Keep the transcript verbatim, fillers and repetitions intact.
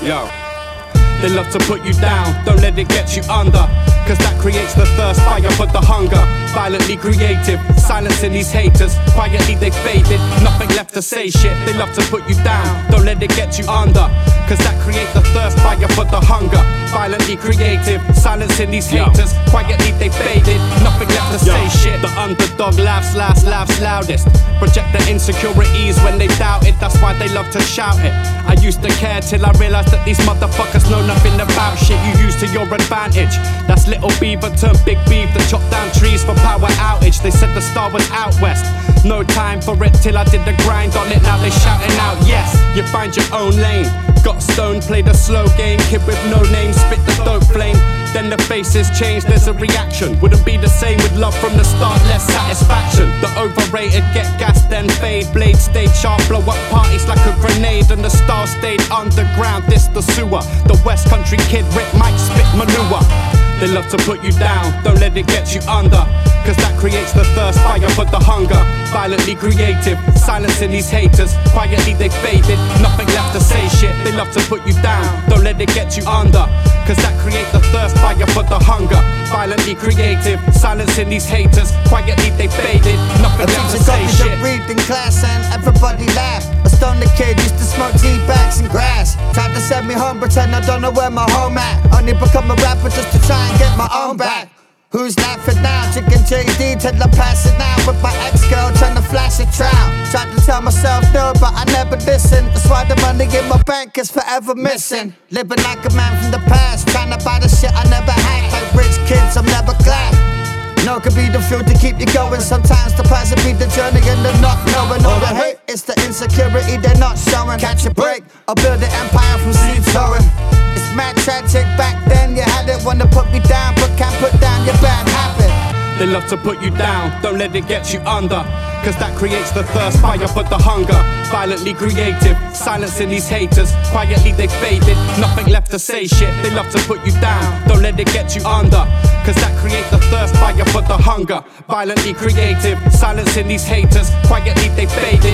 Yo. They love to put you down, don't let it get you under, cause that creates the thirst, fire for the hunger. Violently creative, silencing these haters. Quietly they faded, nothing left to say shit. They love to put you down, don't let it get you under, cause that creates the thirst, fire for the hunger. Violently creative, silencing these haters. Quietly they faded, nothing left to say shit. The underdog laughs last, laughs loudest. Project their insecurities when they doubt it, that's why they love to shout it. I used to care till I realized that these motherfuckers know nothing about shit you use to your advantage. That's little beaver turned big beef that chopped down trees for power outage. They said the star was out west, no time for it till I did the grind on it. Now they shouting out yes, you find your own lane. Got stoned, played a slow game, kid with no name, spit the dope flame. Then the faces change, there's a reaction. Wouldn't be the same with love from the start, less satisfaction. The overrated get gassed then fade. Blade stayed sharp, blow up parties like a grenade. And the star stayed underground, this the sewer. The West Country kid Rick Mike spit manure. They love to put you down, don't let it get you under, cause that creates the thirst, fire for the hunger. Violently creative, silencing these haters. Quietly they faded, nothing left to say shit. They love to put you down, don't let it get you under, cause that creates the thirst, fire for the hunger. Violently creative, silencing these haters. Quietly they faded, nothing left to say shit. A read in class and everybody laughed. A stoner kid used to smoke tea bags and grass. Tried to send me home, pretend I don't know where my home at. Only become a rapper just to try and get my own back. Who's laughing now? Chicken J D till I pass it now. With my ex-girl trying to flash a trial. Tried to tell myself no, but I never listened. That's why the money in my bank is forever missing. Living like a man from the past, trying to buy the shit I never had. Like rich kids, I'm never glad. No, could be the fuel to keep you going. Sometimes the price will be the journey and the not knowing. All the hate, it's the insecurity they're not showing. Catch a break, or build an empire from seed sowing. It's mad tragic, back then you had it. Wanna put me down, but can't put down your bad habit. They love to put you down, don't let it get you under, cause that creates the thirst, fire for the hunger. Violently creative, silencing these haters. Quietly they faded, nothing left to say shit. They love to put you down, don't let it get you under, cause that creates the thirst, fire for the hunger. Violently creative, silencing these haters. Quietly they faded,